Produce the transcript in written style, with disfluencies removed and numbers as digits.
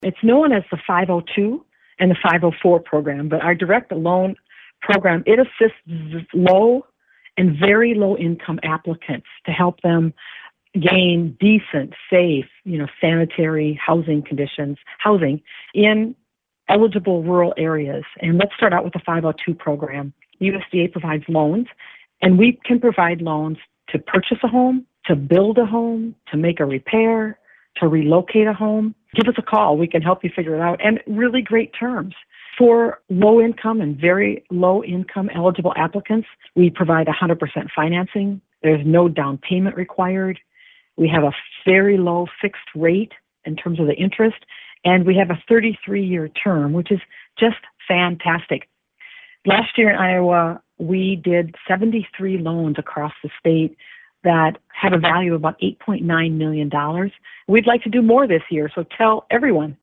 It's known as the 502 and the 504 program, but our direct loan program, it assists low and very low income applicants to help them gain decent, safe, sanitary housing in eligible rural areas. And let's start out with the 502 program. USDA provides loans, and we can provide loans to purchase a home, to build a home, to make a repair, to relocate a home. Give us a call. We can help you figure it out. And really great terms. For low income and very low income eligible applicants, we provide 100% financing. There's no down payment required. We have a very low fixed rate in terms of the interest, and we have a 33-year term, which is just fantastic. Last year in Iowa, we did 73 loans across the state that had a value of about $8.9 million. We'd like to do more this year, so tell everyone